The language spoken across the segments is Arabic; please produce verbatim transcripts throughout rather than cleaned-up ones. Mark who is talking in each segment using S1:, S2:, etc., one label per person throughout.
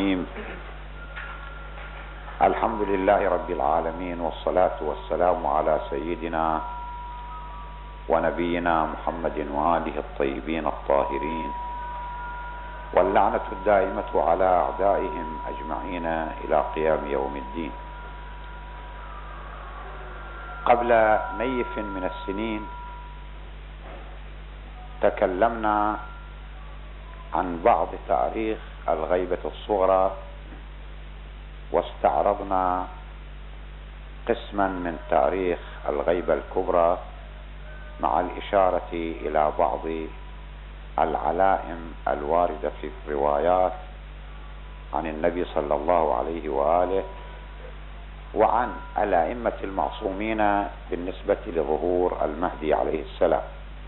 S1: الرحيم. الحمد لله رب العالمين، والصلاة والسلام على سيدنا ونبينا محمد وآله الطيبين الطاهرين، واللعنة الدائمة على أعدائهم أجمعين إلى قيام يوم الدين. قبل نيف من السنين تكلمنا عن بعض تاريخ الغيبة الصغرى، واستعرضنا قسما من تاريخ الغيبة الكبرى مع الإشارة إلى بعض العلائم الواردة في الروايات عن النبي صلى الله عليه وآله وعن الأئمة المعصومين بالنسبة لظهور المهدي عليه السلام.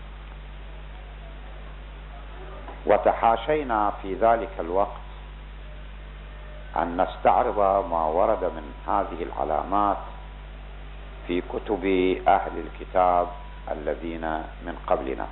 S1: وتحاشينا في ذلك الوقت أن نستعرض ما ورد من هذه العلامات في كتب أهل الكتاب الذين من قبلنا،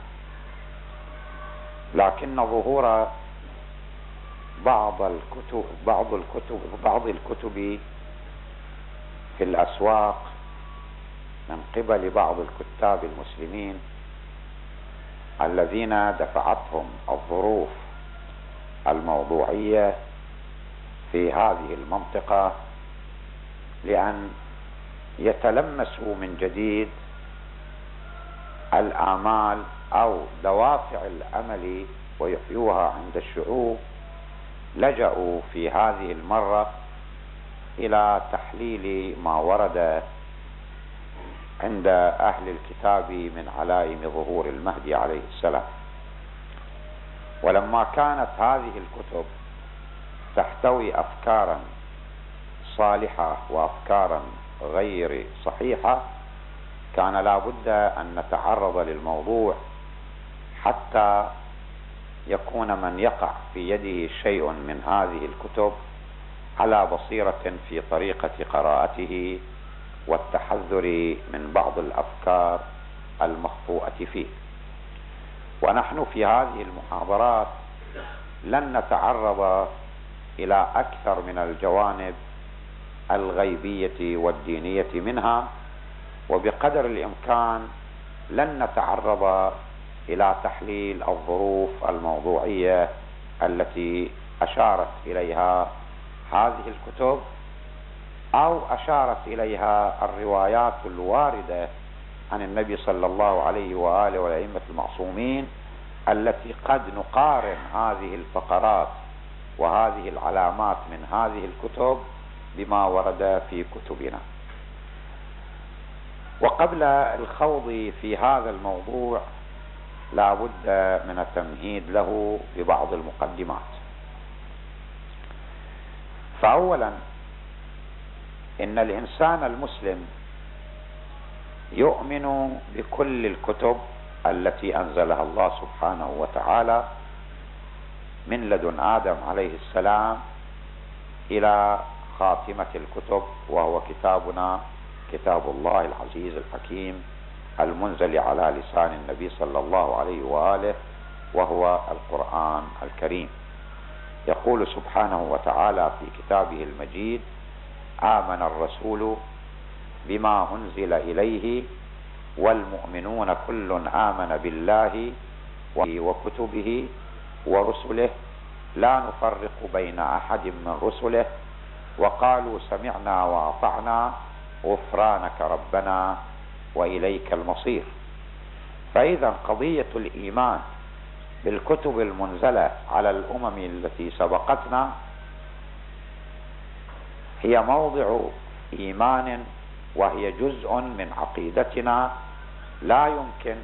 S1: لكن ظهور بعض الكتب بعض الكتب بعض الكتب في الأسواق من قبل بعض الكتاب المسلمين الذين دفعتهم الظروف الموضوعية في هذه المنطقة لأن يتلمسوا من جديد الآمال أو دوافع الأمل ويحيوها عند الشعوب، لجأوا في هذه المرة إلى تحليل ما ورد عند أهل الكتاب من علائم ظهور المهدي عليه السلام. ولما كانت هذه الكتب تحتوي أفكارا صالحة وأفكارا غير صحيحة، كان لا بد أن نتعرض للموضوع حتى يكون من يقع في يده شيء من هذه الكتب على بصيرة في طريقة قراءته والتحذر من بعض الأفكار المخطوءة فيه. ونحن في هذه المحاضرات لن نتعرض إلى أكثر من الجوانب الغيبية والدينية منها، وبقدر الإمكان لن نتعرض إلى تحليل الظروف الموضوعية التي أشارت إليها هذه الكتب أو أشارت إليها الروايات الواردة عن النبي صلى الله عليه وآله والأئمة المعصومين، التي قد نقارن هذه الفقرات وهذه العلامات من هذه الكتب بما ورد في كتبنا. وقبل الخوض في هذا الموضوع لا بد من التمهيد له ببعض المقدمات. فأولا، إن الإنسان المسلم يؤمن بكل الكتب التي أنزلها الله سبحانه وتعالى من لدن آدم عليه السلام إلى خاتمة الكتب، وهو كتابنا كتاب الله العزيز الحكيم المنزل على لسان النبي صلى الله عليه وآله، وهو القرآن الكريم. يقول سبحانه وتعالى في كتابه المجيد: آمن الرسول بما أنزل إليه والمؤمنون كل آمن بالله وكتبه ورسله لا نفرق بين أحد من رسله وقالوا سمعنا وأطعنا غفرانك ربنا وإليك المصير. فإذا قضية الإيمان بالكتب المنزلة على الأمم التي سبقتنا هي موضع إيمان، وهي جزء من عقيدتنا لا يمكن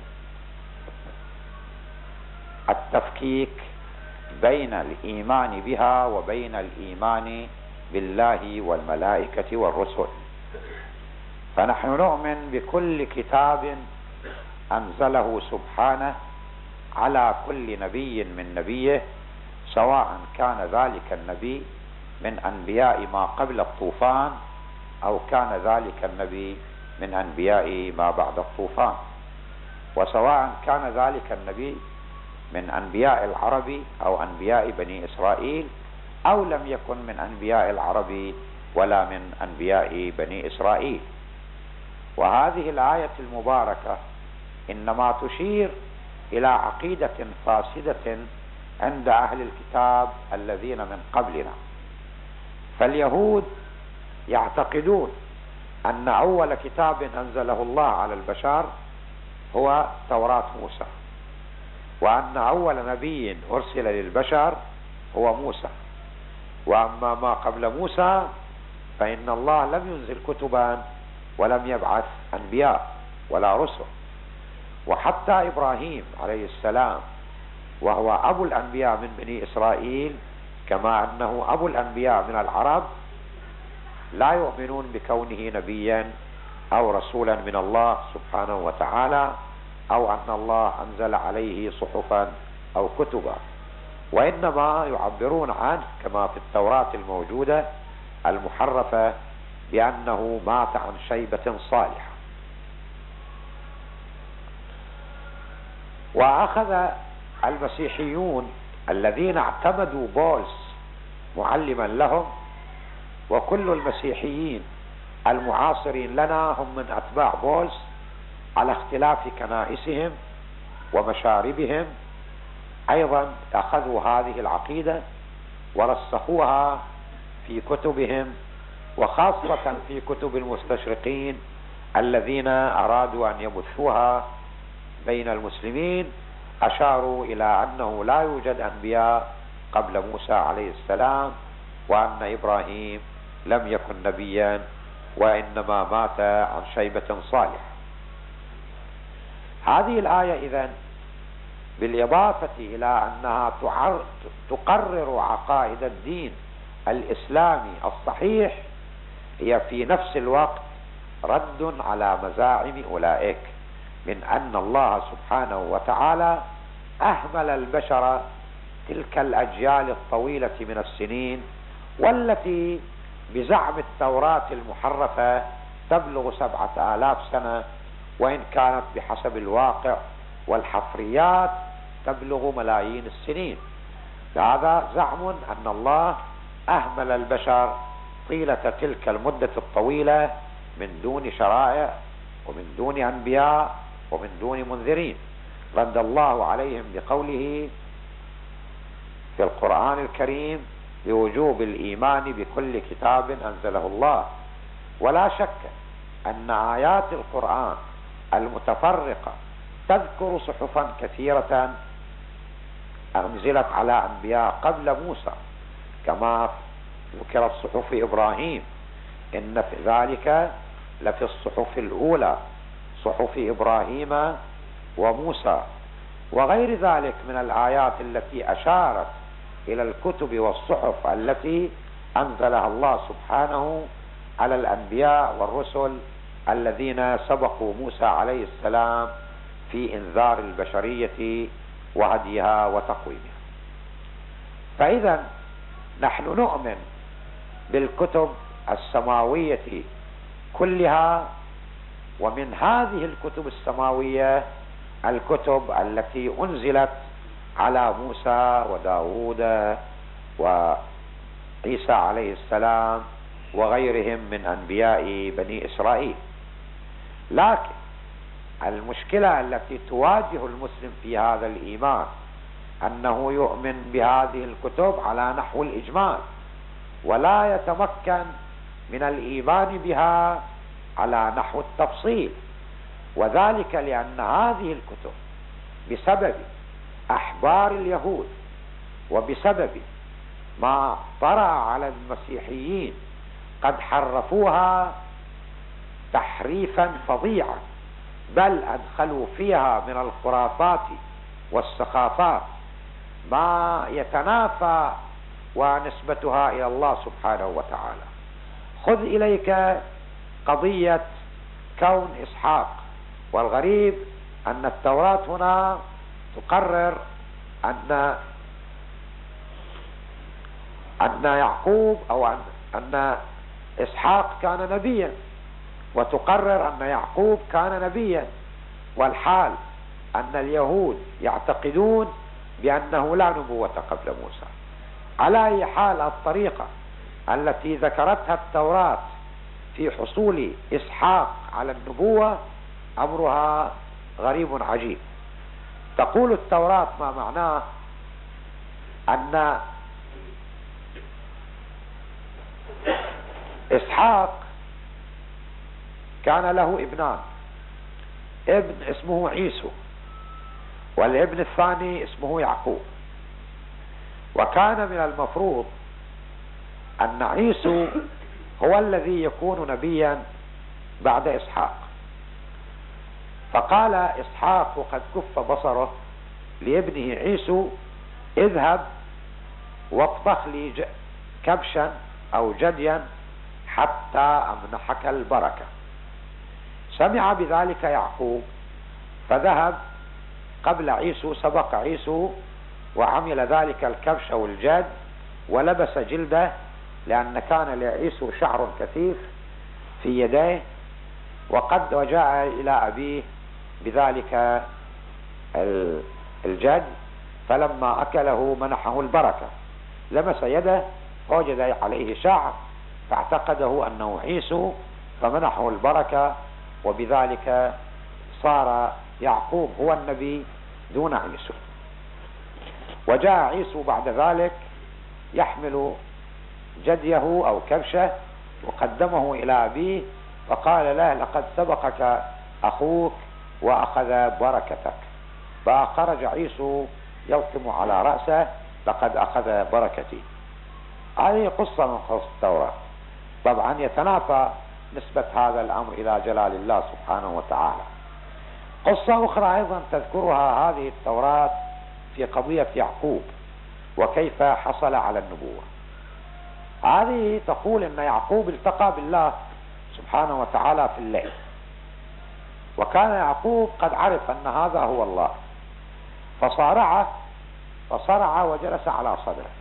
S1: التفكيك بين الإيمان بها وبين الإيمان بالله والملائكة والرسل. فنحن نؤمن بكل كتاب أنزله سبحانه على كل نبي من نبيه، سواء كان ذلك النبي من أنبياء ما قبل الطوفان أو كان ذلك النبي من أنبياء ما بعد الطوفان، وسواء كان ذلك النبي من أنبياء العرب أو أنبياء بني إسرائيل أو لم يكن من أنبياء العرب ولا من أنبياء بني إسرائيل. وهذه الآية المباركة إنما تشير إلى عقيدة فاسدة عند أهل الكتاب الذين من قبلنا. فاليهود يعتقدون أن أول كتاب أنزله الله على البشر هو توراة موسى، وأن أول نبي أرسل للبشر هو موسى، وأما ما قبل موسى فإن الله لم ينزل كتبا ولم يبعث أنبياء ولا رسل. وحتى إبراهيم عليه السلام وهو أبو الأنبياء من بني إسرائيل كما أنه أبو الأنبياء من العرب لا يؤمنون بكونه نبيا أو رسولا من الله سبحانه وتعالى، أو أن الله أنزل عليه صحفا أو كتبا، وإنما يعبرون عنه كما في التوراة الموجودة المحرفة بأنه مات عن شيبة صالحة. وأخذ المسيحيون الذين اعتمدوا بولس معلما لهم، وكل المسيحيين المعاصرين لنا هم من أتباع بولس على اختلاف كنائسهم ومشاربهم، أيضا أخذوا هذه العقيدة ورسخوها في كتبهم، وخاصة في كتب المستشرقين الذين أرادوا أن يبثوها بين المسلمين. أشاروا إلى أنه لا يوجد أنبياء قبل موسى عليه السلام، وأن إبراهيم لم يكن نبيا وإنما مات عن شيبة صالحة. هذه الآية إذن بالإضافة إلى أنها تقرر عقائد الدين الإسلامي الصحيح، هي في نفس الوقت رد على مزاعم أولئك من أن الله سبحانه وتعالى أهمل البشر تلك الأجيال الطويلة من السنين، والتي بزعم التوراة المحرفة تبلغ سبعة آلاف سنة، وإن كانت بحسب الواقع والحفريات تبلغ ملايين السنين. هذا زعم أن الله أهمل البشر طيلة تلك المدة الطويلة من دون شرائع ومن دون أنبياء ومن دون منذرين. رد الله عليهم بقوله في القرآن الكريم بوجوب الإيمان بكل كتاب أنزله الله. ولا شك أن آيات القرآن المتفرقة تذكر صحفا كثيرة أنزلت على أنبياء قبل موسى، كما ذكرت صحف إبراهيم، إن في ذلك لفي الصحف الأولى صحف إبراهيم وموسى، وغير ذلك من الآيات التي أشارت إلى الكتب والصحف التي أنزلها الله سبحانه على الأنبياء والرسل الذين سبقوا موسى عليه السلام في إنذار البشرية وهديها وتقويمها. فإذا نحن نؤمن بالكتب السماوية كلها، ومن هذه الكتب السماوية الكتب التي أنزلت على موسى وداود وعيسى عليه السلام وغيرهم من أنبياء بني إسرائيل. لكن المشكلة التي تواجه المسلم في هذا الإيمان أنه يؤمن بهذه الكتب على نحو الإجمال، ولا يتمكن من الإيمان بها على نحو التفصيل، وذلك لأن هذه الكتب بسبب أحبار اليهود وبسبب ما طرأ على المسيحيين قد حرفوها تحريفا فظيعا، بل أدخلوا فيها من الخرافات والسخافات ما يتنافى ونسبتها إلى الله سبحانه وتعالى. خذ إليك قضية كون إسحاق، والغريب أن التوراة هنا تقرر أن أن يعقوب أو أن, أن إسحاق كان نبيا، وتقرر أن يعقوب كان نبيا، والحال أن اليهود يعتقدون بأنه لا نبوة قبل موسى.
S2: على أي حال الطريقة التي ذكرتها التوراة في حصول إسحاق على النبوة أمرها غريب عجيب. تقول التوراة ما معناه أن إسحاق كان له ابنان، ابن اسمه عيسو والابن الثاني اسمه يعقوب. وكان من المفروض أن عيسو هو الذي يكون نبيا بعد إسحاق. فقال إسحاق وقد كف بصره لابنه عيسو: اذهب واطبخ لي كبشا أو جديا حتى أمنحك البركة. سمع بذلك يعقوب فذهب قبل عيسو، سبق عيسو وعمل ذلك الكبش أو الجد ولبس جلده، لأن كان لعيسو شعر كثيف في يديه، وقد وجاء إلى أبيه بذلك الجد، فلما أكله منحه البركة. لمس يده فوجد عليه شعر فاعتقده أنه عيسو فمنحه البركة، وبذلك صار يعقوب هو النبي دون عيسو. وجاء عيسو بعد ذلك يحمل جديه أو كبشه وقدمه إلى أبيه فقال له: لقد سبقك أخوك وأخذ بركتك. فخرج عيسو يلطم على رأسه: لقد أخذ بركتي. هذه قصة من قصص التوراة. طبعا يتنافى نسبة هذا الأمر إلى جلال الله سبحانه وتعالى. قصة أخرى أيضا تذكرها هذه التوراة في قضية يعقوب وكيف حصل على النبوة. هذه تقول أن يعقوب التقى بالله سبحانه وتعالى في الليل، وكان يعقوب قد عرف أن هذا هو الله، فصارع فصرع وجلس على صدره،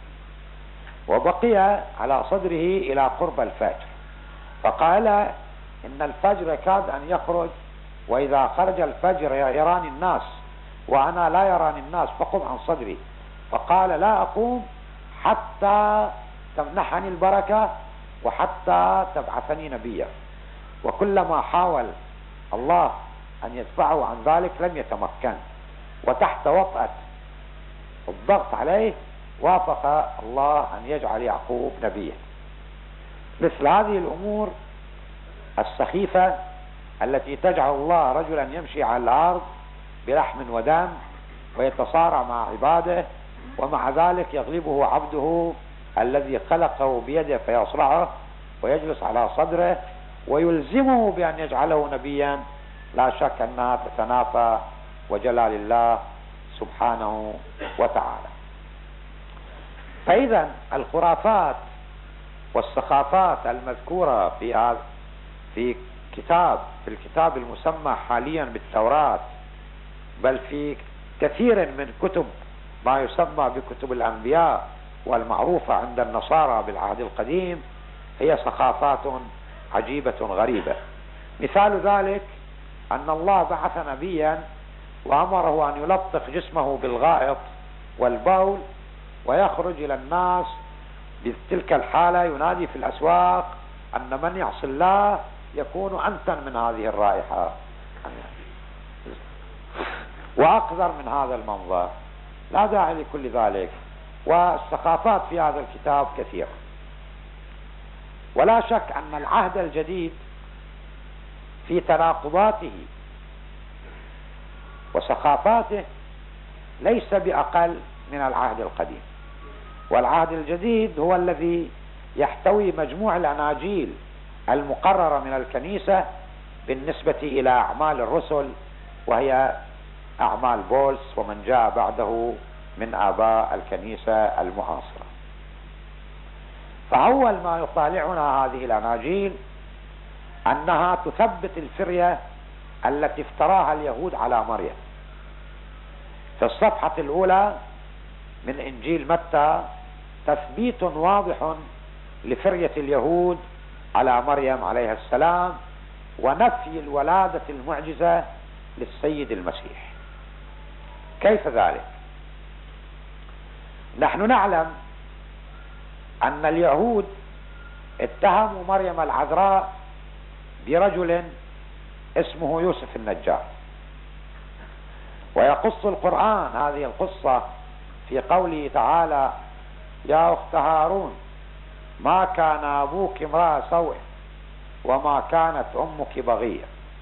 S2: وبقي على صدره إلى قرب الفجر، فقال: إن الفجر كاد أن يخرج، وإذا خرج الفجر يراني الناس وأنا لا يراني الناس، فقم عن صدري. فقال: لا أقوم حتى تمنحني البركة وحتى تبعثني نبيا. وكلما حاول الله أن يدفعه عن ذلك لم يتمكن، وتحت وطأة الضغط عليه وافق الله أن يجعل يعقوب نبيا. مثل هذه الأمور السخيفة التي تجعل الله رجلا يمشي على الأرض بلحم ودم ويتصارع مع عباده، ومع ذلك يغلبه عبده الذي خلقه بيده فيصرعه ويجلس على صدره ويلزمه بأن يجعله نبيا، لا شك أنها تتنافى وجلال الله سبحانه وتعالى. فإذا الخرافات والسخافات المذكورة في في كتاب في الكتاب المسمى حاليا بالتوراة، بل في كثير من كتب ما يسمى بكتب الأنبياء والمعروفة عند النصارى بالعهد القديم، هي سخافات عجيبة غريبة. مثال ذلك أن الله بعث نبيا وأمره أن يلطخ جسمه بالغائط والبول ويخرج إلى الناس بتلك الحالة ينادي في الأسواق أن من يعصي الله يكون أنتن من هذه الرائحة وأقذر من هذا المنظر. لا داعي لكل ذلك. والسخافات في هذا الكتاب كثيرة، ولا شك أن العهد الجديد في تناقضاته وسخافاته ليس بأقل من العهد القديم. والعهد الجديد هو الذي يحتوي مجموع الأناجيل المقررة من الكنيسة بالنسبة إلى أعمال الرسل، وهي أعمال بولس ومن جاء بعده من آباء الكنيسة المعاصرة. فأول ما يطالعنا هذه الأناجيل أنها تثبت الفرية التي افتراها اليهود على مريم. في الصفحة الأولى من إنجيل متى تثبيت واضح لفرية اليهود على مريم عليها السلام، ونفي الولادة المعجزة للسيد المسيح. كيف ذلك؟ نحن نعلم أن اليهود اتهموا مريم العذراء برجل اسمه يوسف النجار، ويقص القرآن هذه القصة في قوله تعالى: يا أخت هارون ما كان أبوك امرأ سوء وما كانت أمك بغية،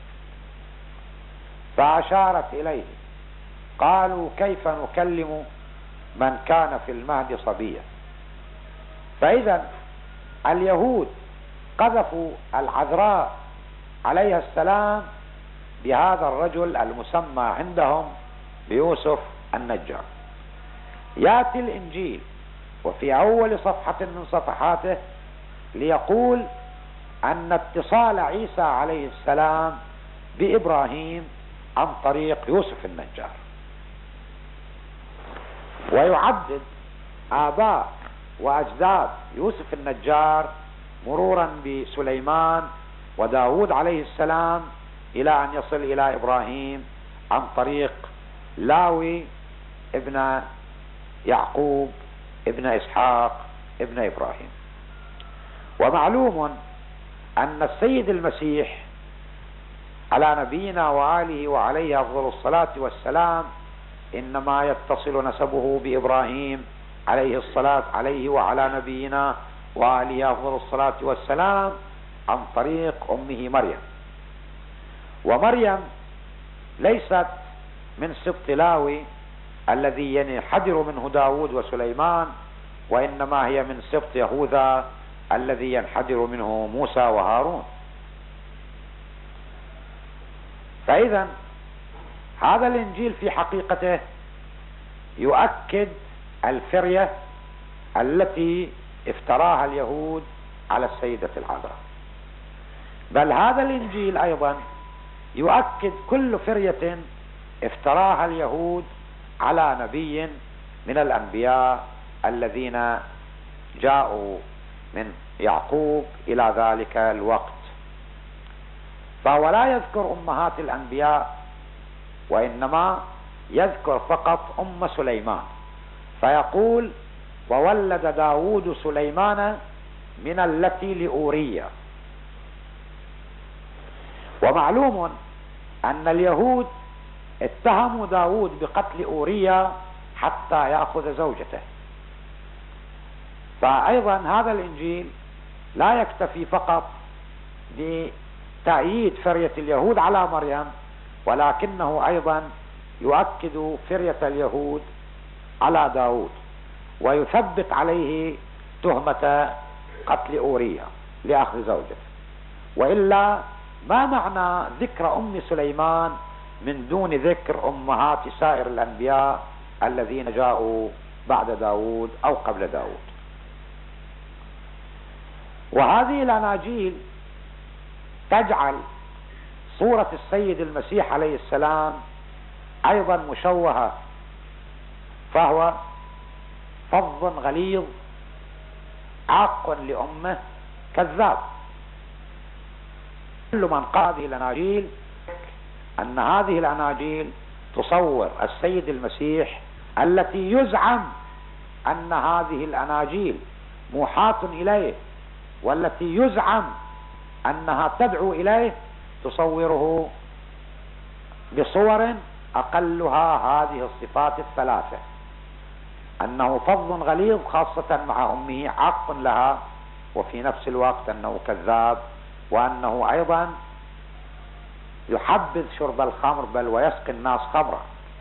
S2: فأشارت إليه. قالوا: كيف نكلم من كان في المهد صبيا؟ فإذا اليهود قذفوا العذراء عليها السلام بهذا الرجل المسمى عندهم بيوسف النجار. يأتي الإنجيل وفي أول صفحة من صفحاته ليقول أن اتصال عيسى عليه السلام بإبراهيم عن طريق يوسف النجار، ويعدد آباء وأجداد يوسف النجار مرورا بسليمان وداود عليه السلام إلى أن يصل إلى إبراهيم عن طريق لاوي ابن يعقوب ابن إسحاق ابن إبراهيم. ومعلوم أن السيد المسيح على نبينا وآله وعليه أفضل الصلاة والسلام إنما يتصل نسبه بإبراهيم عليه الصلاة عليه وعلى نبينا وآله أفضل الصلاة والسلام عن طريق أمه مريم. ومريم ليست من سبط لاوي الذي ينحدر منه داود وسليمان، وإنما هي من سبط يهوذا الذي ينحدر منه موسى وهارون. فإذا هذا الإنجيل في حقيقته يؤكد الفرية التي افتراها اليهود على السيدة العذراء، بل هذا الإنجيل أيضا يؤكد كل فرية افتراها اليهود على نبي من الأنبياء الذين جاءوا من يعقوب إلى ذلك الوقت. فهو لا يذكر أمهات الأنبياء، وإنما يذكر فقط أم سليمان، فيقول: وولد داود سليمان من التي لأورية. ومعلوم أن اليهود اتهموا داود بقتل أورية حتى يأخذ زوجته. فأيضا هذا الإنجيل لا يكتفي فقط بتأييد فرية اليهود على مريم، ولكنه أيضا يؤكد فرية اليهود على داود ويثبت عليه تهمة قتل أورية لأخذ زوجته. وإلا ما معنى ذكر أم سليمان من دون ذكر أمهات سائر الأنبياء الذين جاءوا بعد داود أو قبل داود؟ وهذه الأناجيل تجعل صورة السيد المسيح عليه السلام أيضا مشوهة، فهو فظ غليظ عاق لأمه كذاب. كل من قرأ هذه الأناجيل أن هذه الأناجيل تصور السيد المسيح التي يزعم أن هذه الأناجيل موحاة إليه والتي يزعم أنها تدعو إليه، تصوره بصور أقلها هذه الصفات الثلاثة: أنه فظ غليظ خاصة مع أمه، عاق لها، وفي نفس الوقت أنه كذاب، وأنه أيضا يحبذ شرب الخمر بل ويسقي الناس خمرا.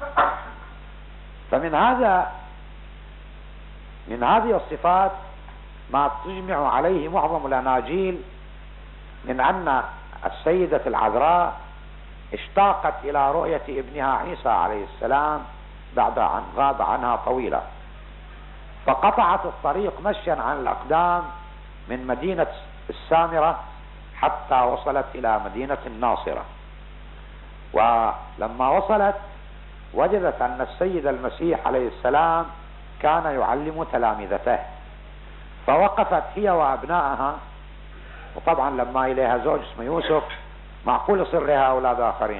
S2: فمن هذا من هذه الصفات ما تجمع عليه معظم الأناجيل من أن السيدة العذراء اشتاقت إلى رؤية ابنها عيسى عليه السلام بعد أن غاب عنها طويلا، فقطعت الطريق مشيا عن الأقدام من مدينة السامرة حتى وصلت إلى مدينة الناصرة. ولما وصلت وجدت أن السيد المسيح عليه السلام كان يعلم تلامذته، فوقفت هي وأبنائها، وطبعا لما إليها زوج اسمه يوسف معقول يصير لها أولاد آخرين،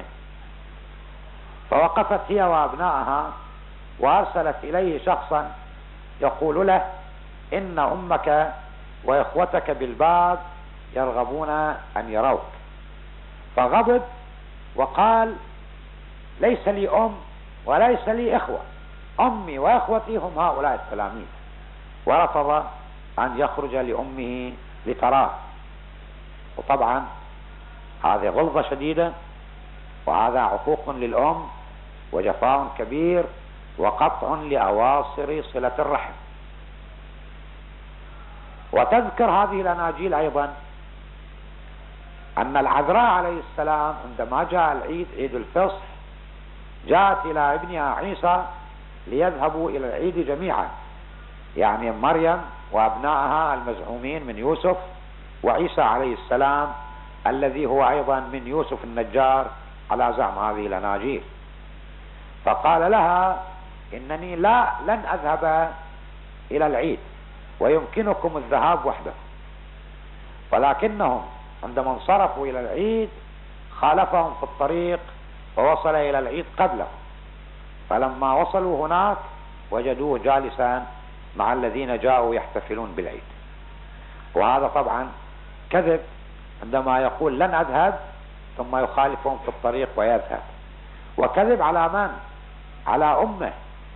S2: فوقفت هي وأبنائها وأرسلت إليه شخصا يقول له: إن أمك وإخوتك بالباب يرغبون أن يروك. فغضب وقال ليس لي أم وليس لي إخوة، أمي وإخوتي هم هؤلاء التلاميذ. ورفض أن يخرج لأمه لتراه. وطبعا هذه غلظة شديدة، وهذا عقوق للأم وجفاء كبير وقطع لأواصر صلة الرحم. وتذكر هذه الأناجيل أيضا أن العذراء عليه السلام عندما جاء العيد، عيد الفصح، جاءت إلى ابنها عيسى ليذهبوا إلى العيد جميعا، يعني مريم وأبنائها المزعومين من يوسف، وعيسى عليه السلام الذي هو أيضا من يوسف النجار على زعم هذه الأناجيل. فقال لها إنني لا لن أذهب إلى العيد ويمكنكم الذهاب وحدكم. ولكنهم عندما انصرفوا إلى العيد خالفهم في الطريق ووصل إلى العيد قبله. فلما وصلوا هناك وجدوه جالسا مع الذين جاءوا يحتفلون بالعيد. وهذا طبعا كذب عندما يقول لن أذهب ثم يخالفهم في الطريق ويذهب. وكذب على من؟ على أمه.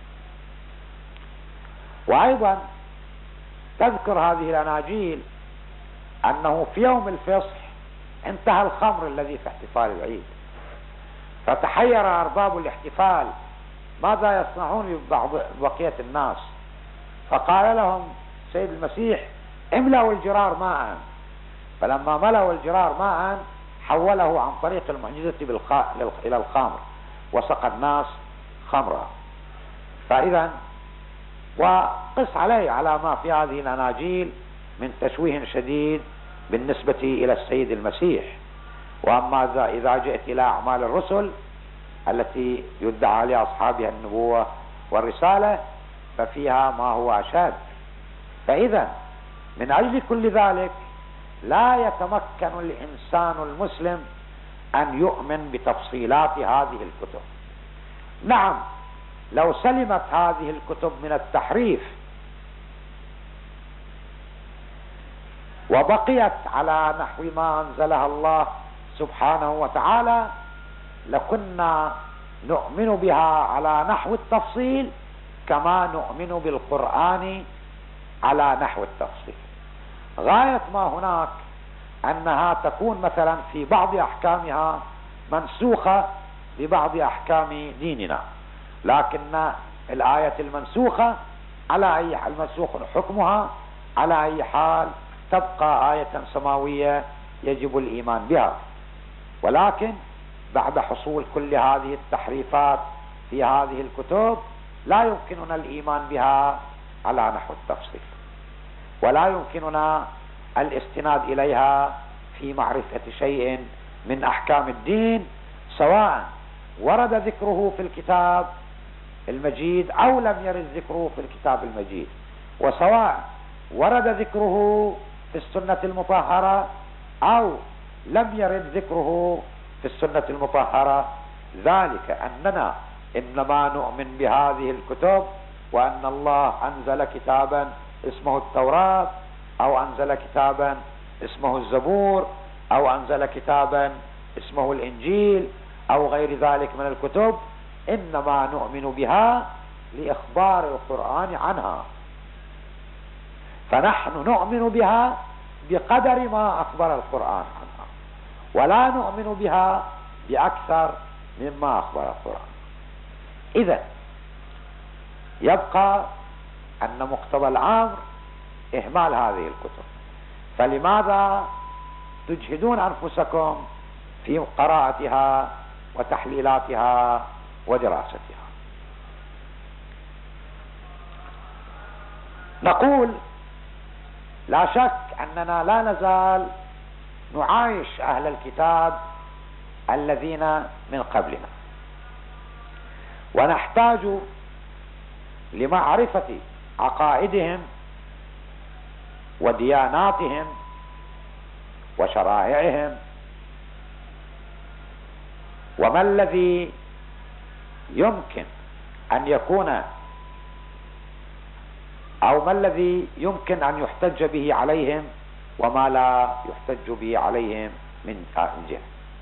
S2: وأيضا تذكر هذه الأناجيل أنه في يوم الفصح انتهى الخمر الذي في احتفال العيد، فتحير أرباب الاحتفال ماذا يصنعون ببعض بقية الناس. فقال لهم سيد المسيح املأوا الجرار ماء. فلما ملأوا الجرار ماء حوله عن طريق المعجزة بالخ... إلى الخمر وسقى الناس خمرا. فإذا وقس عليه على ما في هذه الأناجيل من تشويه شديد بالنسبة إلى السيد المسيح. وأما إذا جئت إلى أعمال الرسل التي يدعى لأصحابها النبوة والرسالة ففيها ما هو أشد. فإذا من أجل كل ذلك لا يتمكن الإنسان المسلم أن يؤمن بتفصيلات هذه الكتب. نعم لو سلمت هذه الكتب من التحريف وبقيت على نحو ما أنزلها الله سبحانه وتعالى لكنا نؤمن بها على نحو التفصيل كما نؤمن بالقرآن على نحو التفصيل. غاية ما هناك أنها تكون مثلا في بعض أحكامها منسوخة ببعض أحكام ديننا، لكن الآية المنسوخة على أي حال منسوخ حكمها على أي حال تبقى آية سماوية يجب الإيمان بها. ولكن بعد حصول كل هذه التحريفات في هذه الكتب لا يمكننا الإيمان بها على نحو التفصيل، ولا يمكننا الاستناد إليها في معرفة شيء من أحكام الدين سواء ورد ذكره في الكتاب المجيد أو لم يرد ذكره في الكتاب المجيد، وسواء ورد ذكره في السنة المطهرة أو لم يرد ذكره في السنة المطهرة. ذلك أننا إنما نؤمن بهذه الكتب وأن الله أنزل كتابا اسمه التوراة أو أنزل كتابا اسمه الزبور أو أنزل كتابا اسمه الإنجيل أو غير ذلك من الكتب، إنما نؤمن بها لإخبار القرآن عنها. فنحن نؤمن بها بقدر ما أخبر القرآن عنها، ولا نؤمن بها بأكثر مما أخبر القرآن. إذن يبقى أن مقتضى الأمر إهمال هذه الكتب. فلماذا تجهدون أنفسكم في قراءتها وتحليلاتها ودراستها؟ نقول لا شك أننا لا نزال نعايش أهل الكتاب الذين من قبلنا، ونحتاج لمعرفة عقائدهم ودياناتهم وشرائعهم، وما الذي يمكن أن يكون أو ما الذي يمكن أن يحتج به عليهم وما لا يحتج به عليهم من جهة.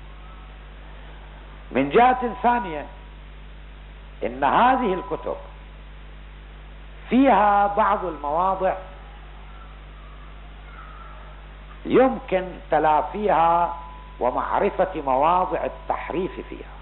S2: من جهة ثانية، إن هذه الكتب فيها بعض المواضع يمكن تلافيها ومعرفة مواضع التحريف فيها.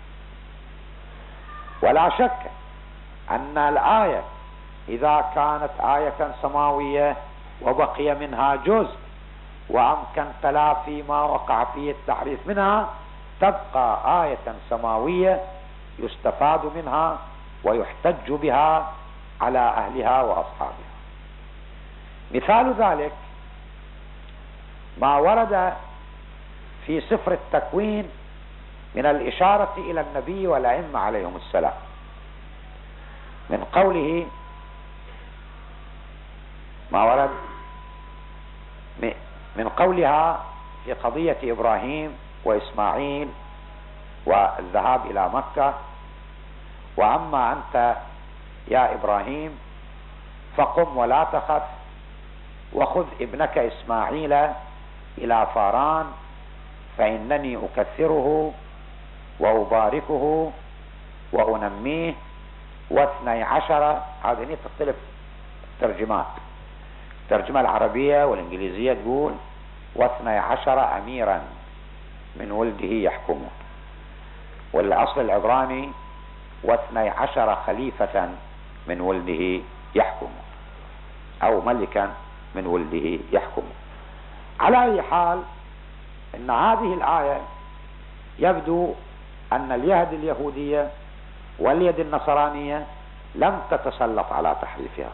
S2: ولا شك أن الآية إذا كانت آية سماوية وبقي منها جزء وأمكن تلافي ما وقع فيه التحريف منها، تبقى آية سماوية يستفاد منها ويحتج بها على أهلها وأصحابها. مثال ذلك ما ورد في سفر التكوين من الإشارة إلى النبي والأئمة عليهم السلام، من قوله ما ورد من قولها في قضية إبراهيم وإسماعيل والذهاب إلى مكة: وأما أنت يا إبراهيم فقم ولا تخف وخذ ابنك إسماعيل إلى فاران فإنني أكثره وأباركه وأنميه واثني عشر. هذه تختلف الترجمات، الترجمة العربية والإنجليزية تقول واثني عشر أميرا من ولده يحكمون، والأصل العبراني واثني عشر خليفة من ولده يحكمون، أو ملكا من ولده يحكمون. على أي حال، إن هذه الآية يبدو أن اليد اليهودية واليد النصرانية لم تتسلط على تحريفها،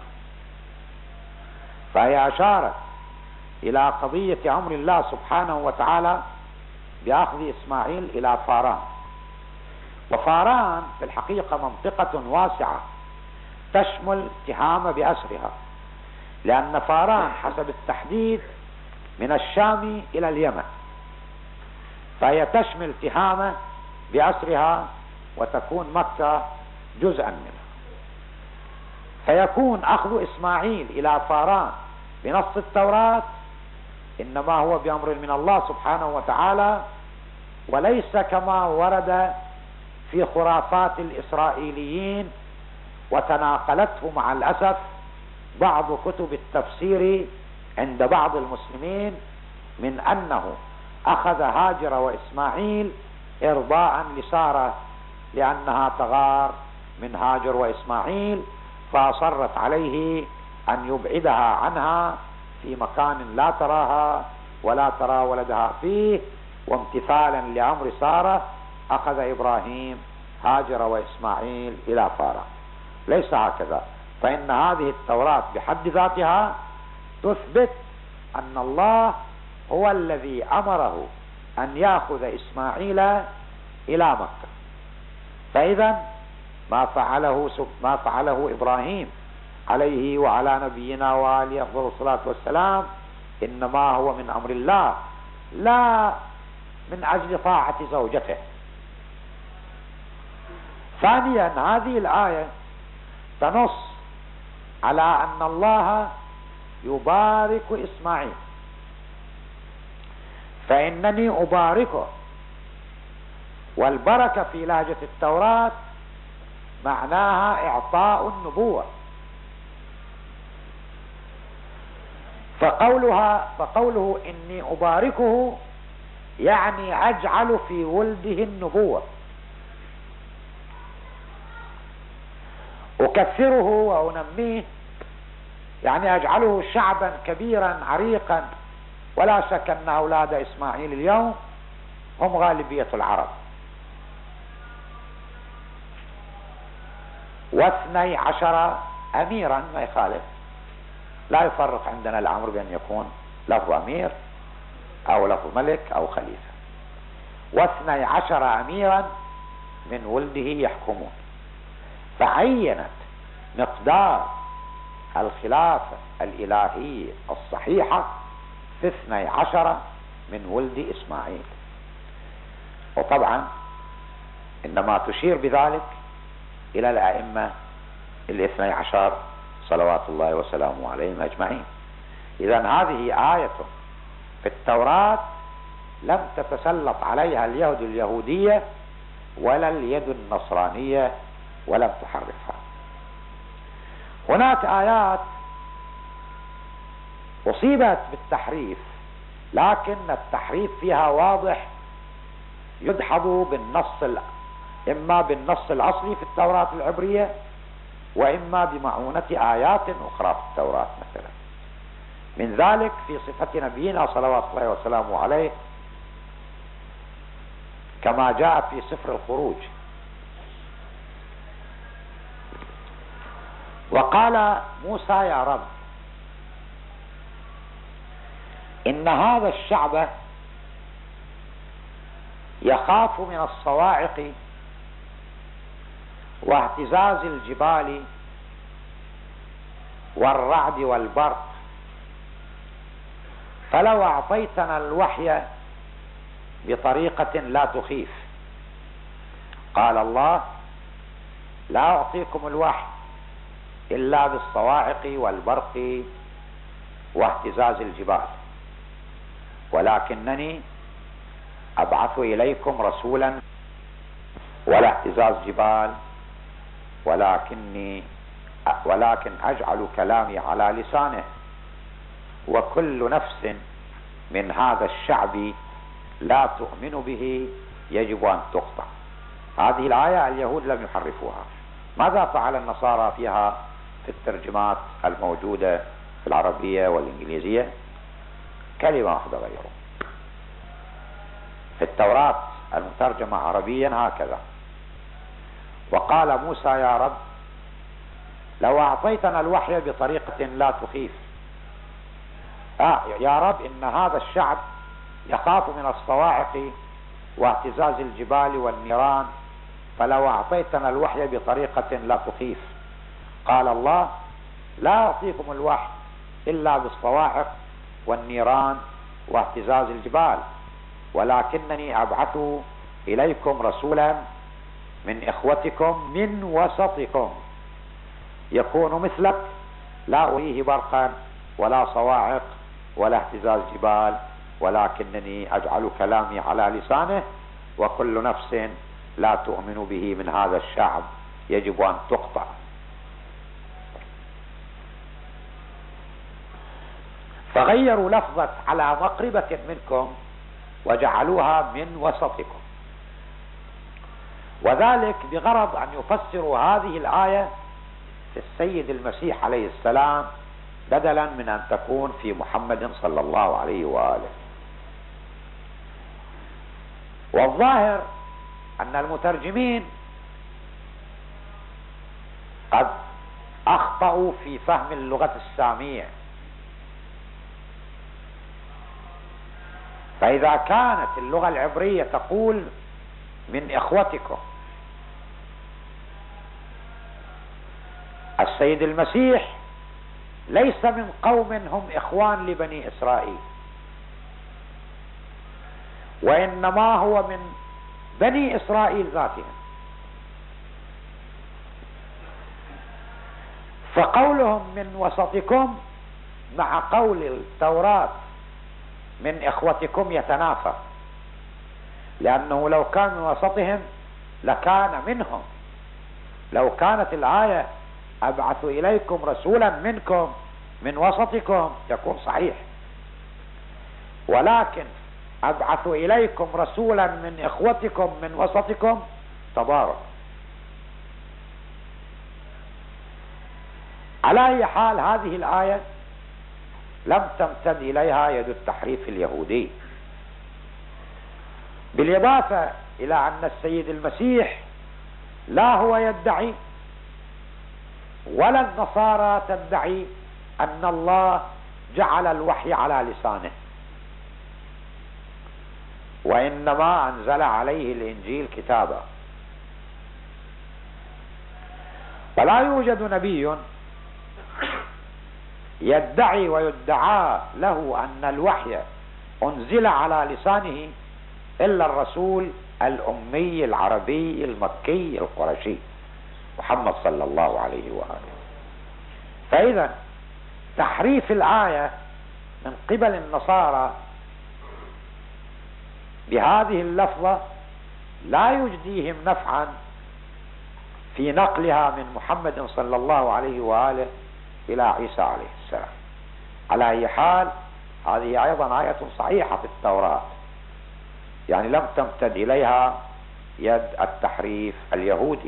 S2: فهي أشارت إلى قضية أمر الله سبحانه وتعالى بأخذ إسماعيل إلى فاران. وفاران في الحقيقة منطقة واسعة تشمل تهامة بأسرها، لأن فاران حسب التحديد من الشام إلى اليمن، فهي تشمل تهامة بأسرها وتكون مكة جزءا منها. فيكون أخذ إسماعيل إلى فاران بنص التوراة إنما هو بأمر من الله سبحانه وتعالى، وليس كما ورد في خرافات الإسرائيليين وتناقلته مع الأسف بعض كتب التفسير عند بعض المسلمين من أنه أخذ هاجر وإسماعيل إرضاء لسارة لأنها تغار من هاجر وإسماعيل، فأصرت عليه أن يبعدها عنها في مكان لا تراها ولا ترى ولدها فيه. وامتثالا لأمر سارة أخذ إبراهيم هاجر وإسماعيل إلى فاران. ليس هكذا، فإن هذه التوراة بحد ذاتها تثبت أن الله هو الذي أمره أن يأخذ إسماعيل إلى مكة. فإذا ما فعله ما فعله إبراهيم عليه وعلى نبينا وآله أفضل الصلاة والسلام إنما هو من أمر الله، لا من أجل طاعة زوجته. ثانيا، هذه الآية تنص على أن الله يبارك إسماعيل، فإنني أباركه. والبركة في لهجة التوراة معناها إعطاء النبوة. فقولها فقوله إني أباركه يعني أجعل في ولده النبوة. أكثره وأنميه يعني أجعله شعبا كبيرا عريقا. ولا شك أن أولاد إسماعيل اليوم هم غالبية العرب. واثني عشر أميرا ما يخالف، لا يفرق عندنا الأمر بأن يكون لفظ أمير أو لفظ ملك أو خليفة. واثني عشر أميرا من ولده يحكمون، فعينت مقدار الخلافة الإلهية الصحيحة في اثني عشر من ولد إسماعيل. وطبعا إنما تشير بذلك إلى الأئمة الاثني عشر صلوات الله وسلامه عليهم أجمعين. إذا هذه آية في التوراة لم تتسلط عليها اليهود اليهودية ولا اليد النصرانية ولم تحرفها. هناك آيات أصيبت بالتحريف، لكن التحريف فيها واضح، يدحض بالنص، إما بالنص الأصلي في التوراة العبرية وإما بمعونة آيات أخرى في التوراة مثلا. من ذلك في صفة نبينا صلوات الله وسلامه عليه كما جاء في سفر الخروج: وقال موسى يا رب إن هذا الشعب يخاف من الصواعق واهتزاز الجبال والرعد والبرق، فلو أعطيتنا الوحي بطريقة لا تخيف. قال الله: لا أعطيكم الوحي إلا بالصواعق والبرق واهتزاز الجبال، ولكنني أبعث إليكم رسولا، ولا اهتزاز جبال، ولكني ولكن أجعل كلامي على لسانه، وكل نفس من هذا الشعب لا تؤمن به يجب أن تقطع. هذه الآية اليهود لم يحرفوها. ماذا فعل النصارى فيها في الترجمات الموجودة في العربية والإنجليزية؟ كلمة واحدة غيره. في التوراة المترجمة عربيا هكذا: وقال موسى يا رب لو أعطيتنا الوحي بطريقة لا تخيف. آه يا رب إن هذا الشعب يخاف من الصواعق واهتزاز الجبال والنيران، فلو أعطيتنا الوحي بطريقة لا تخيف. قال الله: لا أعطيكم الوحي إلا بالصواعق والنيران واهتزاز الجبال، ولكنني أبعث إليكم رسولا من إخوتكم من وسطكم يكون مثلك، لا أريه برقا ولا صواعق ولا اهتزاز جبال، ولكنني أجعل كلامي على لسانه، وكل نفس لا تؤمن به من هذا الشعب يجب أن تقطع. فغيروا لفظة على مقربة منكم وجعلوها من وسطكم، وذلك بغرض أن يفسروا هذه الآية في السيد المسيح عليه السلام بدلا من أن تكون في محمد صلى الله عليه وآله. والظاهر أن المترجمين قد أخطأوا في فهم اللغة السامية، فإذا كانت اللغة العبرية تقول من إخوتكم، السيد المسيح ليس من قوم هم إخوان لبني إسرائيل، وإنما هو من بني إسرائيل ذاتهم. فقولهم من وسطكم مع قول التوراة من إخوتكم يتنافى، لأنه لو كان من وسطهم لكان منهم. لو كانت الآية أبعث إليكم رسولا منكم من وسطكم يكون صحيح، ولكن أبعث إليكم رسولا من إخوتكم من وسطكم تضارب. على أي حال هذه الآية لم تمتد إليها يد التحريف اليهودي، بالإضافة إلى أن السيد المسيح لا هو يدعي ولا النصارى تدعي أن الله جعل الوحي على لسانه، وإنما أنزل عليه الإنجيل كتابا. فلا يوجد نبي يدعي ويدعى له أن الوحي أنزل على لسانه إلا الرسول الأمي العربي المكي القرشي محمد صلى الله عليه وآله. فإذا تحريف الآية من قبل النصارى بهذه اللفظة لا يجديهم نفعا في نقلها من محمد صلى الله عليه وآله إلى عيسى عليه السلام. على أي حال هذه أيضا آية صحيحة في التوراة، يعني لم تمتد إليها يد التحريف اليهودي.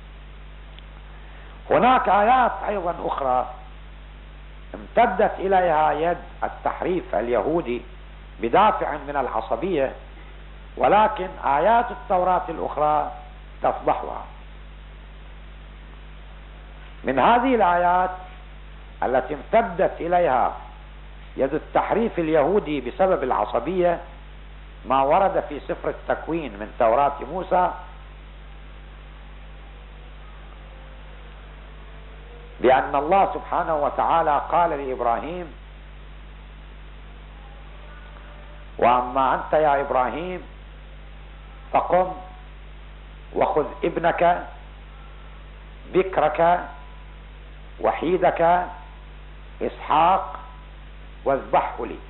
S2: هناك آيات أيضا أخرى امتدت إليها يد التحريف اليهودي بدافع من العصبية، ولكن آيات التوراة الأخرى تفضحها. من هذه الآيات التي امتدت إليها يد التحريف اليهودي بسبب العصبية ما ورد في سفر التكوين من توراة موسى بأن الله سبحانه وتعالى قال لإبراهيم: وأما أنت يا إبراهيم فقم وخذ ابنك بكرك وحيدك إسحاق واذبحه لي.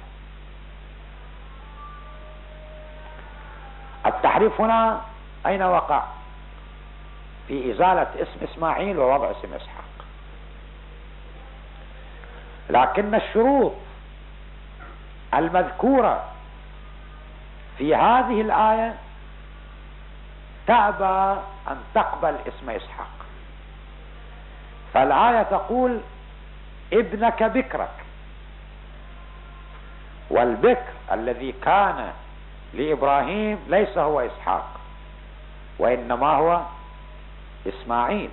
S2: التحريف هنا أين وقع؟ في إزالة اسم إسماعيل ووضع اسم إسحاق. لكن الشروط المذكورة في هذه الآية تأبى أن تقبل اسم إسحاق، فالآية تقول: ابنك بكرك، والبكر الذي كان لإبراهيم ليس هو إسحاق وإنما هو إسماعيل.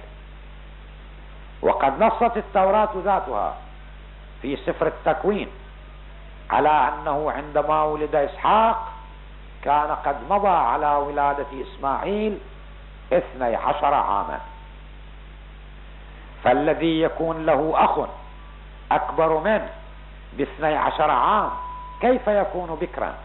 S2: وقد نصت التوراة ذاتها في سفر التكوين على أنه عندما ولد إسحاق كان قد مضى على ولادة إسماعيل اثني عشر عاما، فالذي يكون له أخ أكبر منه باثني عشر عام كيف يكون بكرا؟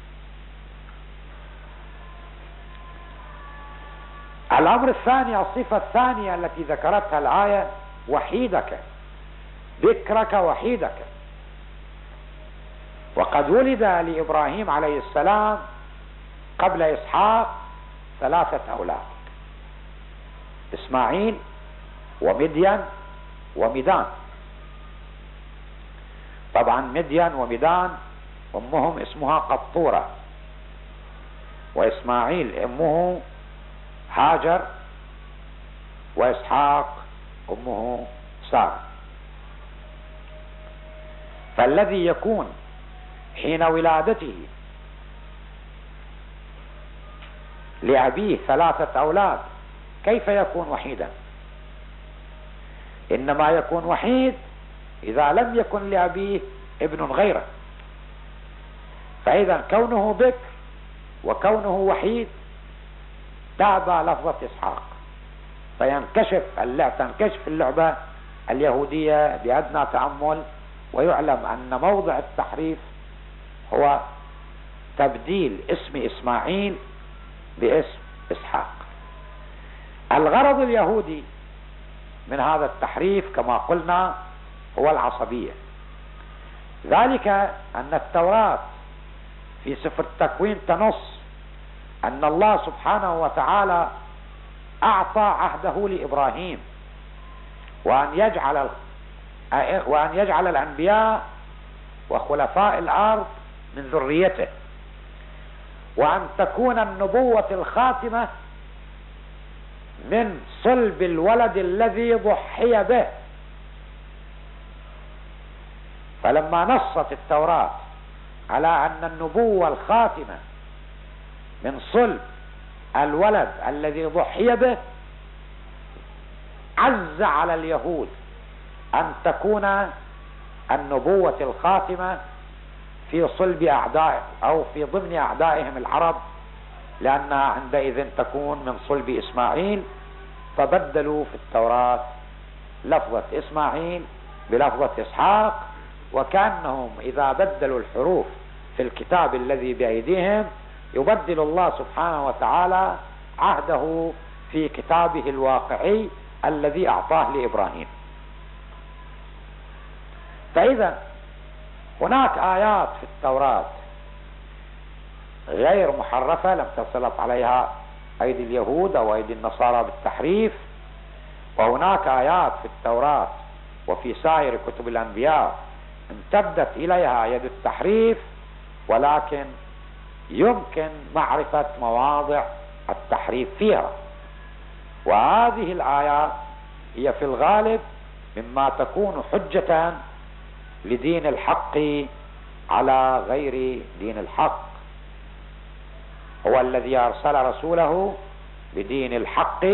S2: الأمر الثاني، الصفة الثانية التي ذكرتها الآية: وحيدك، بكرك وحيدك. وقد ولد لإبراهيم عليه السلام قبل إسحاق ثلاثة أولاد: إسماعيل ومدين ومدان. طبعا مدين ومدان أمهم اسمها قطورة، وإسماعيل أمه هاجر، وإسحاق أمه سارة. فالذي يكون حين ولادته لأبيه ثلاثة أولاد كيف يكون وحيدا؟ إنما يكون وحيد إذا لم يكن لأبيه ابن غيره. فإذا كونه بكر وكونه وحيد تابع لفظة إسحاق، فينكشف تنكشف اللعبة اليهودية بأدنى تأمل، ويعلم أن موضع التحريف هو تبديل اسم إسماعيل باسم إسحاق. الغرض اليهودي من هذا التحريف كما قلنا هو العصبية، ذلك أن التوراة في سفر التكوين تنص أن الله سبحانه وتعالى أعطى عهده لإبراهيم وأن يجعل وأن يجعل الأنبياء وخلفاء الأرض من ذريته، وأن تكون النبوة الخاتمة من صلب الولد الذي ضحي به. فلما نصت التوراة على أن النبوة الخاتمة من صلب الولد الذي ضحي به، عز على اليهود أن تكون النبوة الخاتمة في صلب أعدائهم أو في ضمن أعدائهم العرب، لأنها عندئذ تكون من صلب إسماعيل. فبدلوا في التوراة لفظة إسماعيل بلفظة إسحاق، وكأنهم إذا بدلوا الحروف في الكتاب الذي بأيديهم يبدل الله سبحانه وتعالى عهده في كتابه الواقعي الذي أعطاه لإبراهيم. فإذا هناك آيات في التوراة غير محرفة لم تسلط عليها أيدي اليهود أو أيدي النصارى بالتحريف، وهناك آيات في التوراة وفي سائر كتب الأنبياء امتدت إليها يد التحريف، ولكن يمكن معرفة مواضع التحريف فيها. وهذه الآيات هي في الغالب مما تكون حجة لدين الحق على غير دين الحق. هو الذي أرسل رسوله بدين الحق،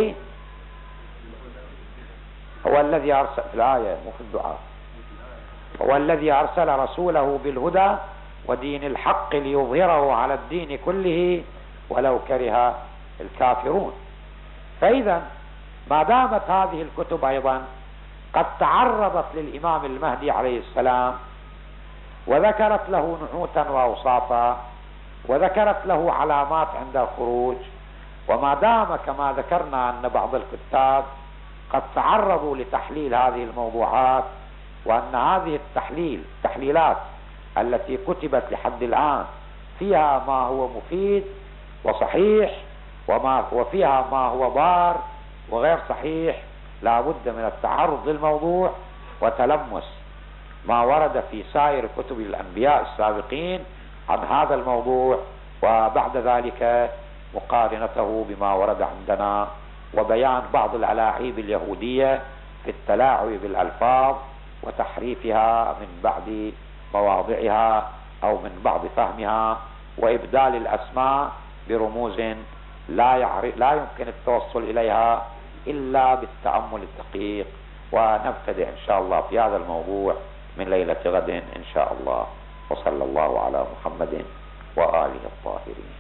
S2: هو الذي أرسل في الآية مو في الدعاء، هو الذي أرسل رسوله بالهدى ودين الحق ليظهره على الدين كله ولو كره الكافرون. فإذا ما دامت هذه الكتب أيضا قد تعرضت للإمام المهدي عليه السلام وذكرت له نعوتا وأوصافا وذكرت له علامات عند الخروج، وما دام كما ذكرنا أن بعض الكتاب قد تعرضوا لتحليل هذه الموضوعات، وأن هذه التحليل التحليلات التي كتبت لحد الآن فيها ما هو مفيد وصحيح وما وفيها ما هو ضار وغير صحيح، لا بد من التعرض للموضوع وتلمس ما ورد في سائر كتب الأنبياء السابقين عن هذا الموضوع، وبعد ذلك مقارنته بما ورد عندنا، وبيان بعض الألاعيب اليهودية في التلاعب بالألفاظ وتحريفها من بعد مواضعها أو من بعض فهمها، وإبدال الأسماء برموز لا يعرف لا يمكن التوصل إليها إلا بالتأمل الدقيق. ونبتدئ إن شاء الله في هذا الموضوع من ليلة غد إن شاء الله. وصلى الله على محمد وآله الطاهرين.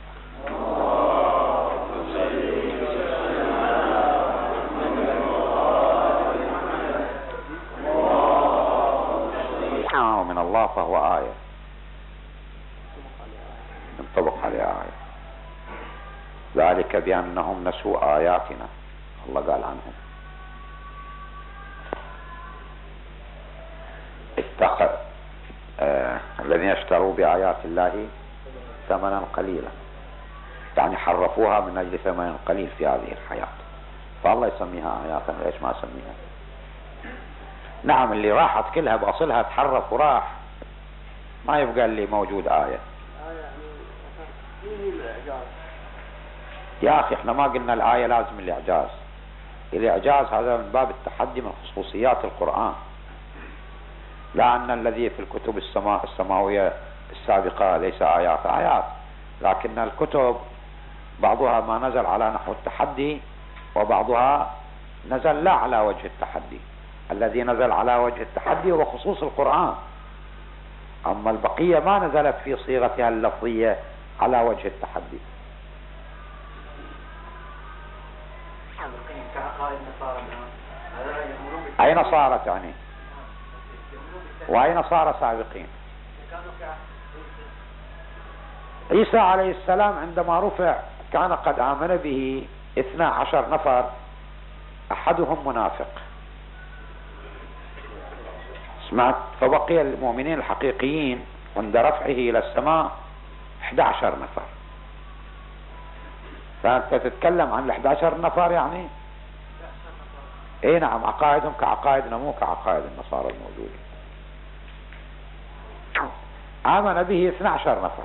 S2: ومن الله فهو آية ينطبق عليه آية، ذلك بأنهم نسوا آياتنا، الله قال عنهم اتخذ آه الذين اشتروا بآيات الله ثمنا قليلا، يعني حرفوها من أجل ثمن قليل في هذه الحياة، فالله يسميها آيات، ليش ما سميها؟ نعم اللي راحت كلها بأصلها تحرف وراح، ما يبقى اللي موجود آية. يا أخي احنا ما قلنا الآية لازم الإعجاز، الإعجاز هذا من باب التحدي من خصوصيات القرآن، لا أن الذي في الكتب السماء السماوية السابقة ليس آيات آيات، لكن الكتب بعضها ما نزل على نحو التحدي وبعضها نزل لا على وجه التحدي. الذي نزل على وجه التحدي هو خصوص القرآن، أما البقية ما نزلت في صيغتها اللفظية على وجه التحدي. أي نصارى يعني؟ وأي نصارى سابقين؟ عيسى عليه السلام عندما رفع كان قد آمن به اثنا عشر نفر، أحدهم منافق، سمعت؟ فبقي المؤمنين الحقيقيين عند رفعه إلى السماء أحد عشر نفر، فأنت تتكلم عن أحد عشر نفر يعني اي نعم عقائدهم كعقائدنا مو كعقائد النصارى الموجودة. آمن به اثنا عشر نفر،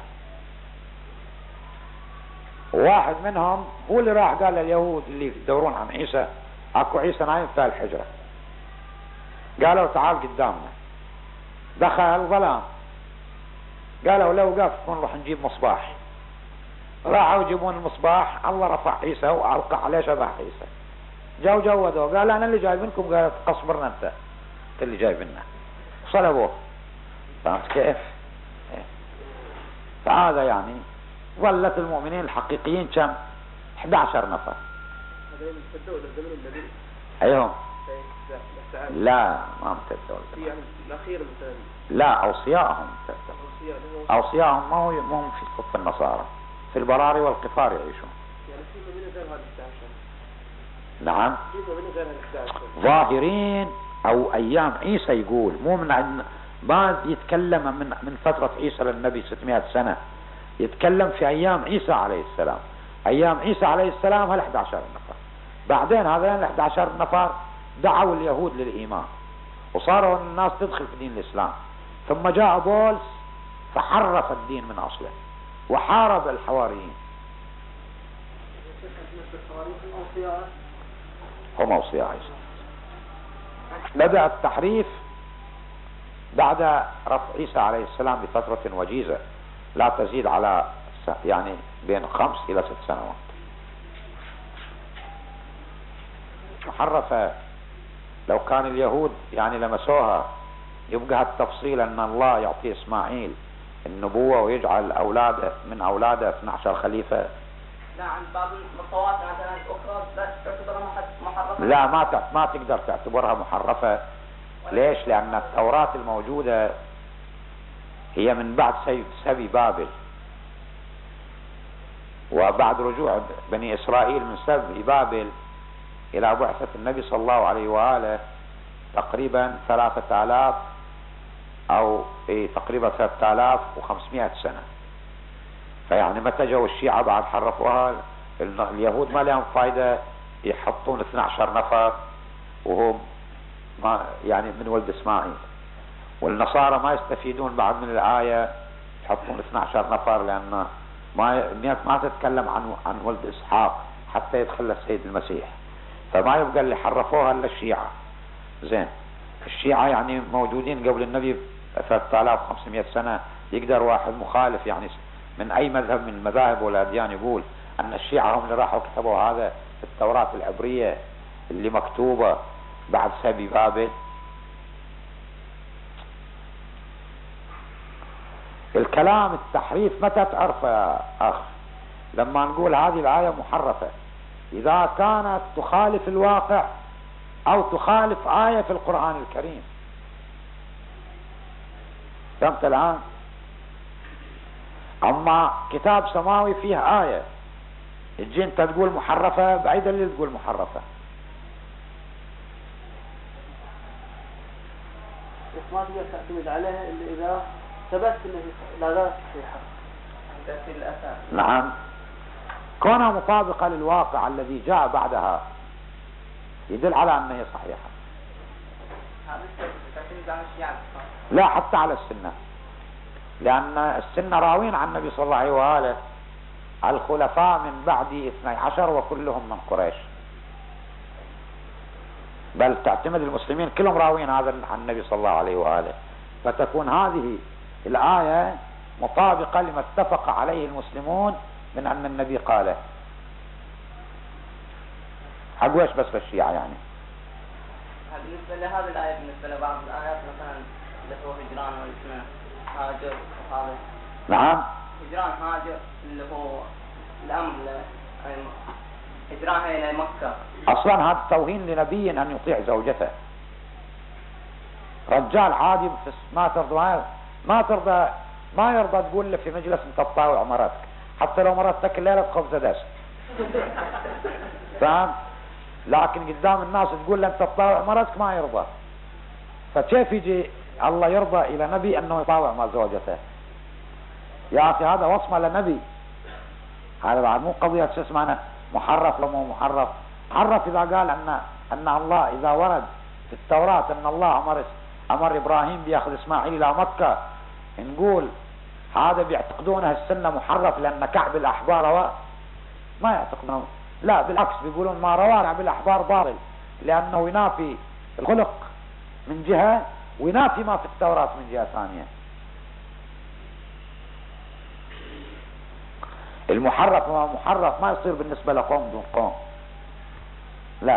S2: واحد منهم هو اللي راح قال لليهود اللي يدورون عن عيسى اكو عيسى نايم في الحجرة، قالوا تعال قدامنا، دخل الظلام، قالوا لو وقف نروح نجيب مصباح، راحوا يجيبون المصباح، الله رفع عيسى وألقى عليه شبه عيسى، جاو جودوا قال انا اللي جاي منكم، قال اصبرنا انت انت اللي جاي منا، صلبوه. فهمت كيف؟ فهذا يعني ظلت المؤمنين الحقيقيين كم؟ أحد عشر نفر. ايهم؟ لا ما امتدوا يعني الاخير مثلا، لا اوصياءهم امتدوا، اوصياءهم ما هو مو في صف النصارى، في البراري والقفار يعيشون. يعني في مؤمنين غير هذه أحد عشر؟ نعم ظاهرين او ايام عيسى، يقول مو من ما يتكلم من من فترة عيسى للنبي ستمائة سنة، يتكلم في أيام عيسى عليه السلام. أيام عيسى عليه السلام هل أحد عشر نفر، بعدين هذين ال أحد عشر نفر دعوا اليهود للإيمان وصاروا الناس تدخل في دين الإسلام، ثم جاء بولس فحرف الدين من أصله وحارب الحواريين. هم أوصياء عيسى. بدأ التحريف بعد رفع عيسى عليه السلام بفترة وجيزة لا تزيد على يعني بين خمس إلى ست سنوات. محرفة لو كان اليهود يعني لمسوها يبقى التفصيل أن الله يعطي إسماعيل النبوة ويجعل أولاده من أولاده اثني عشر خليفة.
S3: لا عن بعض الطوائف مثلا أخرى لا تعتبرها محرفة.
S2: لا ما ما تقدر تعتبرها محرفة. ليش؟ لأن التوراة الموجودة هي من بعد سبي بابل، وبعد رجوع بني إسرائيل من سبي بابل إلى بعثة النبي صلى الله عليه وآله تقريبا ثلاثة آلاف أو إيه تقريبا ثلاثة آلاف وخمسمائة سنة. فيعني متى جو الشيعة بعد حرفوها؟ اليهود ما لهم فايدة يحطون اثني عشر نفر وهم ما يعني من ولد إسماعيل، والنصارى ما يستفيدون بعد من الآية يحطون اثني عشر نفر، لأن ما ما تتكلم عن عن ولد إسحاق حتى يدخل السيد المسيح، فما يبقى اللي حرفوها إلا الشيعة. زين، الشيعة يعني موجودين قبل النبي ثلاثة آلاف وخمسمائة سنة. يقدر واحد مخالف يعني من أي مذهب من المذاهب والأديان يقول أن الشيعة هم اللي راحوا كتبوا هذا في التوراة العبرية اللي مكتوبة بعد سبي بابل؟ الكلام التحريف متى تعرفه يا أخ؟ لما نقول هذه الآية محرفة إذا كانت تخالف الواقع أو تخالف آية في القرآن الكريم. فهمت الآن؟ أما كتاب سماوي فيه آية تجي أنت تقول محرفة، بعيد اللي تقول محرفة.
S3: ما تقدر تعتمد عليها إلا إذا ثبت أنه لا لا صحيحة.
S2: نعم، كونها مطابقة للواقع الذي جاء بعدها يدل على أنها صحيحة. لا، حتى على السنة، لأن السنة راوين عن النبي صلى الله عليه وآله الخلفاء من بعد اثني عشر وكلهم من قريش، بل تعتمد المسلمين كلهم راوين هذا عن النبي صلى الله عليه وآله، فتكون هذه الآية مطابقة لما اتفق عليه المسلمون من أن النبي قاله. حقوش بس للشيعة يعني.
S3: بالنسبة لهذه الآية، بالنسبة لبعض الآيات مثلا اللي هو هجران والاسمه هاجر وهذا.
S2: نعم.
S3: هجران هاجر اللي هو الأمر هجران إلى مكة.
S2: أصلا هذا توهين لنبي أن يطيع زوجته. رجال عادي ما ترضى ما ترضى ما يرضى تقول له في مجلس أنت تطاوع مرتك، حتى لو مرتك الليلة خبزة دست. فاهم؟ لكن قدام الناس تقول له أنت تطاوع مرتك ما يرضى. فكيف يجي الله يرضى إلى نبي أنه يطاوع مع زوجته؟ يا أخي هذا وصمة لنبي، هذا بعد مو قضية شو اسمه محرف لو مو محرف. محرف إذا قال أن أن الله إذا ورد في التوراة أن الله أمر أمر إبراهيم بيأخذ إسماعيل إلى مكة، نقول هذا بيعتقدونها السنة محرف لأن كعب الأحبار ما يعتقدون. لا بالعكس، بيقولون ما رواه كعب الأحبار باطل لأنه ينافي الخلق من جهة وينافي ما في التوراة من جهة ثانية. المحرف وما محرف ما يصير بالنسبة لقوم دون قوم، لا،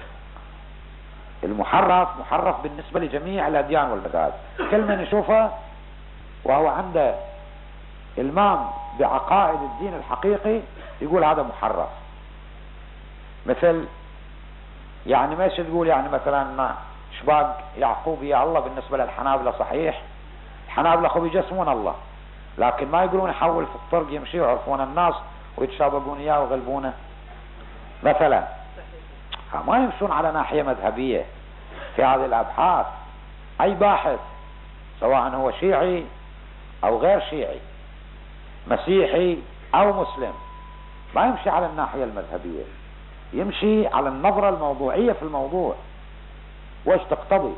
S2: المحرف محرف بالنسبة لجميع الأديان والمذاهب. كل من يشوفه وهو عنده المام بعقائد الدين الحقيقي يقول هذا محرف. مثل يعني ماشي تقول يعني مثلا شباك يعقوب يا الله بالنسبة للحنابلة صحيح، الحنابلة خو يجسمون الله لكن ما يقولون يحول في الطرق يمشي ويعرفون الناس ويتشابقون اياه ويغلبونه مثلا. ما يمشون على ناحية مذهبية في هذه الأبحاث. أي باحث سواء هو شيعي أو غير شيعي، مسيحي أو مسلم، ما يمشي على الناحية المذهبية، يمشي على النظرة الموضوعية في الموضوع وش تقتضي.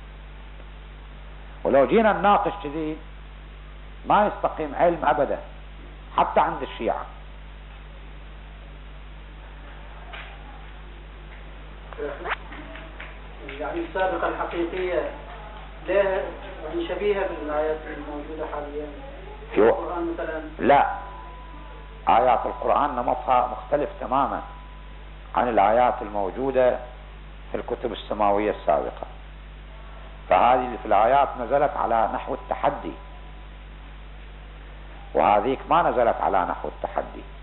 S2: ولو جينا نناقش كذي ما يستقيم علم أبدا حتى عند الشيعة.
S4: يعني السابقة الحقيقية لها يعني شبيهة بالآيات الموجودة حاليا في القرآن مثلا؟
S2: لا، آيات القرآن نمطها مختلف تماما عن الآيات الموجودة في الكتب السماوية السابقة، فهذه اللي في الآيات نزلت على نحو التحدي، وهذيك ما نزلت على نحو التحدي.